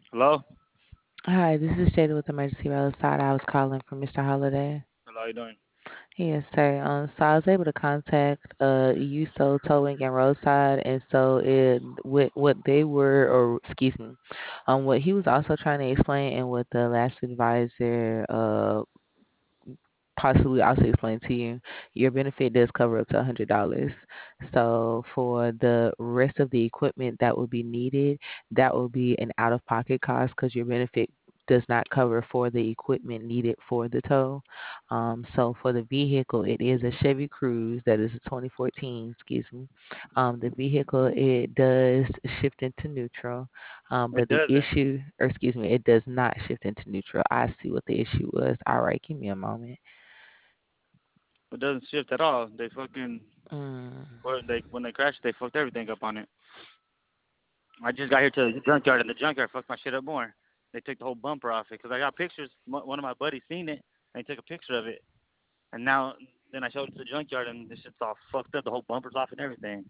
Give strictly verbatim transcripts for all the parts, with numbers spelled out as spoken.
Hello? Hi, this is Jada with Emergency Roadside. I was calling for mister Holiday. Hello, how you doing? Yes, sir. Um, so I was able to contact uh USO Towing and Roadside, and so it what what they were, or excuse me, um, what he was also trying to explain, and what the last advisor uh possibly also explain to you, your benefit does cover up to one hundred dollars. So for the rest of the equipment that will be needed, that will be an out of pocket cost because your benefit does not cover for the equipment needed for the tow. Um, so for the vehicle, it is a Chevy Cruze that is a twenty fourteen, excuse me. Um, the vehicle, it does shift into neutral, um, It but the doesn't. issue, or excuse me, it does not shift into neutral. I see what the issue was. All right, give me a moment. It doesn't shift at all. They fucking, Mm. or they when they crashed, they fucked everything up on it. I just got here to the junkyard, and the junkyard fucked my shit up more. They took the whole bumper off it because I got pictures. M- One of my buddies seen it, and he took a picture of it. And now, then I showed it to the junkyard, and this shit's all fucked up. The whole bumper's off and everything.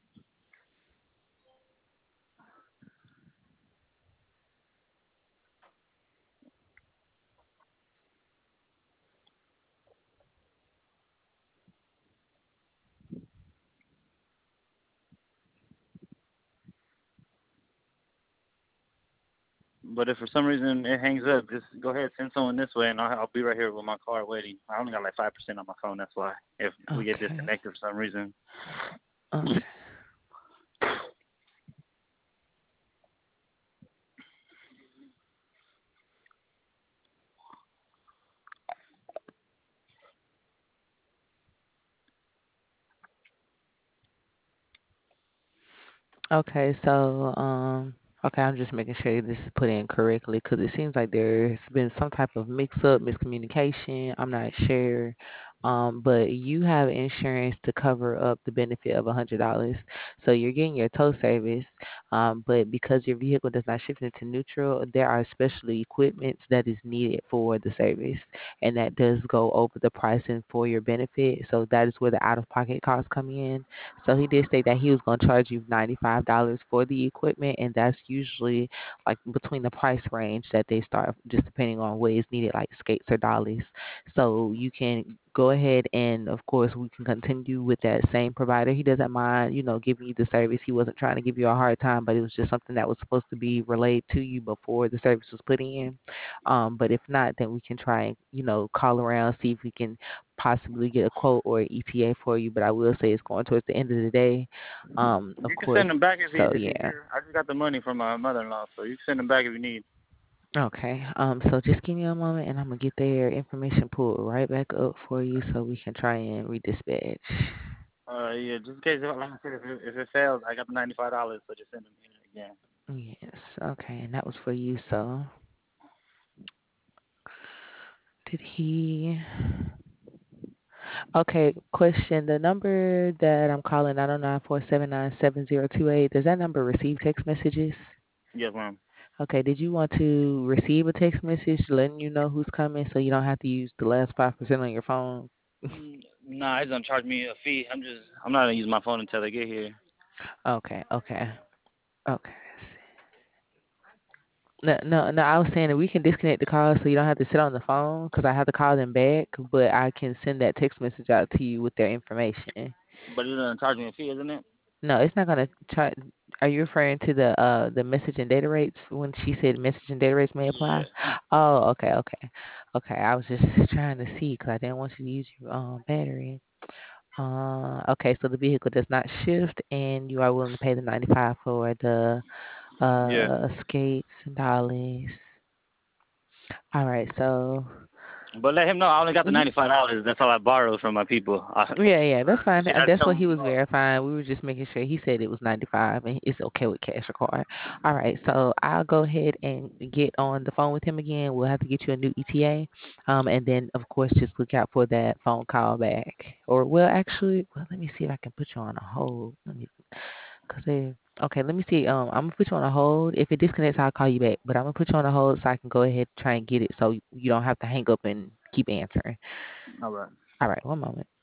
But if for some reason it hangs up, just go ahead, send someone this way, and I'll, I'll be right here with my car waiting. I only got like five percent on my phone. That's why. If we get Okay. disconnected for some reason. Okay. Okay. So, um, okay, I'm just making sure this is put in correctly because it seems like there's been some type of mix-up, miscommunication. I'm not sure. Um, but you have insurance to cover up the benefit of a hundred dollars. So you're getting your tow service. Um, but because your vehicle does not shift into neutral, there are special equipment that is needed for the service, and that does go over the pricing for your benefit. So that is where the out-of-pocket costs come in. So he did say that he was going to charge you ninety-five dollars for the equipment, and that's usually like between the price range that they start, just depending on what is needed, like skates or dollies. So you can go ahead and, of course, we can continue with that same provider. He doesn't mind, you know, giving you the service. He wasn't trying to give you a hard time, but it was just something that was supposed to be relayed to you before the service was put in. Um, but if not, then we can try and, you know, call around, see if we can possibly get a quote or an E T A for you, but I will say it's going towards the end of the day. Um, of You can course. send them back if he So if he's yeah. here. I just got the money from my mother-in-law, so you can send them back if you need. Okay. Um, so just give me a moment and I'm gonna get their information pulled right back up for you so we can try and redispatch. Uh, yeah, just in case, like I said, if it, if it fails, I got the ninety-five dollars, so just send them here again. Yes. Okay, and that was for you, so did he okay, question. The number that I'm calling nine oh nine four seven nine seven zero two eight, does that number receive text messages? Yes, ma'am. Okay, did you want to receive a text message letting you know who's coming so you don't have to use the last five percent on your phone? Mm, Nah, he's gonna charge me a fee. I'm just, I'm not gonna use my phone until they get here. Okay, okay, okay. No, no, no. I was saying that we can disconnect the call so you don't have to sit on the phone because I have to call them back, but I can send that text message out to you with their information. But he's gonna charge me a fee, isn't it? No, it's not gonna try. Are you referring to the uh the message and data rates when she said message and data rates may apply? Yeah. Oh, okay, okay, okay. I was just trying to see because I didn't want you to use your um battery. Uh, okay, so the vehicle does not shift, and you are willing to pay the ninety five for the Yeah. uh skates and dollies. All right, so. But let him know I only got the ninety-five dollars. That's all I borrowed from my people. I, Yeah, yeah, that's fine. shit, Uh, I That's told what him, he was oh, verifying. We were just making sure. He said it was ninety-five, and it's okay with cash or card. All right, so I'll go ahead and get on the phone with him again. We'll have to get you a new E T A, um, and then of course just look out for that phone call back. Or well, actually, well, let me see if I can put you on a hold. Let me, cause they, okay, let me see. Um, I'm gonna put you on a hold. If it disconnects, I'll call you back. But I'm gonna put you on a hold so I can go ahead and try and get it, so you don't have to hang up and keep answering. all right. All right, one moment.